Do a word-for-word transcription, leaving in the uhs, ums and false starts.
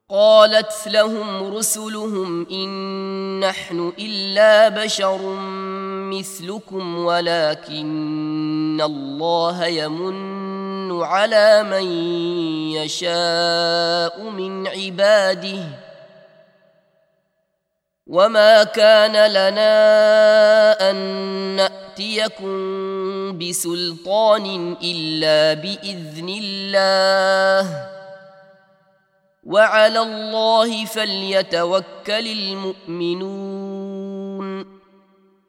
قالت لهم رسلهم إن نحن إلا بشر مثلكم ولكن الله يمن على من يشاء من عباده وما كان لنا أن نأتيكم بسلطان إلا بإذن الله وعلى الله فليتوكل المؤمنون